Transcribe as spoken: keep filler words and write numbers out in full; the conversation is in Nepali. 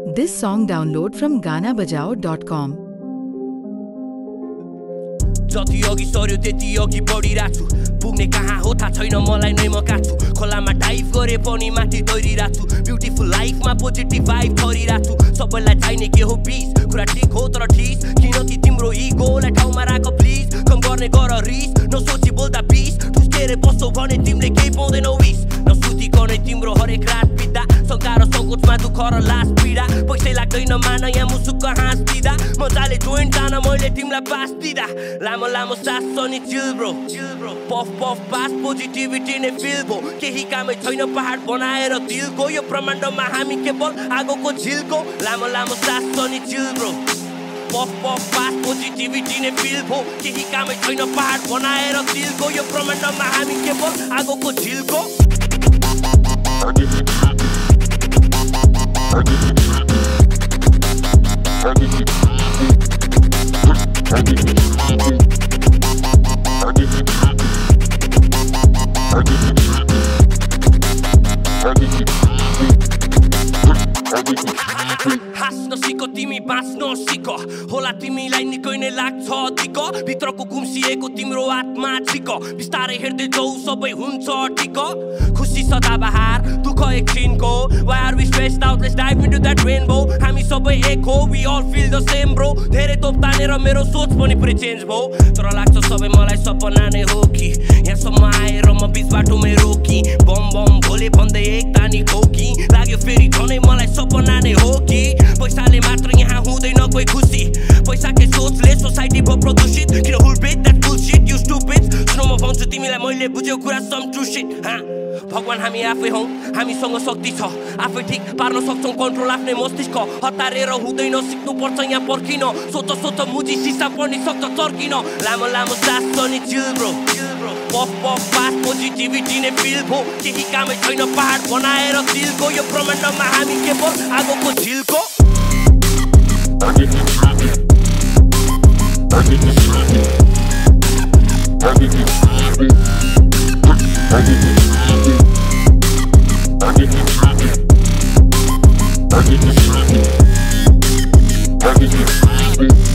This song download from gana bajao dot com. जति अघि सर्यो त्यति अघि बढिराछु पुग्ने कहाँ हो थाहा छैन मलाई नै म काछु खोलामा डाइभ गरे पनि माथि तैरिराछु ब्युटिफुल लाइफमा पोजिटिभ भाइब छरिराछु सबैलाई चाहिने के हो पीस कुरा ठीक हो तर ठिस किन कि तिम्रो इगोलाई ठाउँमा राख प्लिज कम गर्ने गर रिस नसोची बोल्दा पिस ठुस्केर बस्छौ भने तिमीले केही पाउँदैनौ विस नसुतिकनै तिम्रो हरेक रात बित्दा शङ्का र सङ्कोचमा दुःख र लास पीडा पैसै लाग्दैन मान यहाँ मुसुक्क हाँस दिँदा मजाले जोइन्ट जान मैले तिमीलाई पास दिँदा लामो लामो सास अनि chill bro puff puff pass positivity नै फिल भो केही कामै छैन पहाड बनाएर दिलको यो ब्रह्माण्डमा हामी केवल आगोको झिल्को लामो लामो सास अनि chill bro puff puff pass positivity नै फिल भो केही कामै छैन पहाड बनाएर दिलको यो ब्रह्माण्डमा हामी केवल आगोको झिल्को हाँस्न सिक तिमी बाँच्न सिक होला तिमीलाई निकै नै लाग्छ दिक भित्रको गुम्सिएको तिम्रो आत्मा चिक बिस्तारै हेर्दै जाऊ सबै हुन्छ टिक खुसी सदाबहार दुःख एकछिनको Why are we stressed out? Let's dive into that rainbow हामी सबै एक हो We all feel the same bro धेरै तोप तानेर मेरो सोच पनि पुरै चेन्ज भयो तर लाग्छ सबै मलाई सपना नै हो कि यहाँसम्म आएर म बिच बाटोमै रोकी बम बम भोले भन्दै एक तानी खोकी लाग्यो फेरि झनै मलाई सपना नै हो कि पैसाले मात्र यहाँ हुँदैन कोही खुसी पैसाकै सोचले सोसाइटी भयो प्रदूषित किन हुल बेट द्याट बुलशिट यु स्टुपिड सुन म भन्छु तिमीलाई मैले बुझ्यो कुरा सम ट्रु सिट हाँ भगवान हामी आफै हौ हामीसँग शक्ति छ आफै ठिक पार्न सक्छौँ कन्ट्रोल आफ्नै मस्तिष्क हतारेर हुँदैन सिक्नुपर्छ यहाँ पर्खिन सोच सोच मुजी सिसा पनि सक्छ चर्किन लामो लामो सास अनि chill bro puff puff pass positivity नै फिल भो केही कामै छैन पहाड बनाएर दिलको यो ब्रह्माण्डमा हामी केवल आगोको झिल्को I get you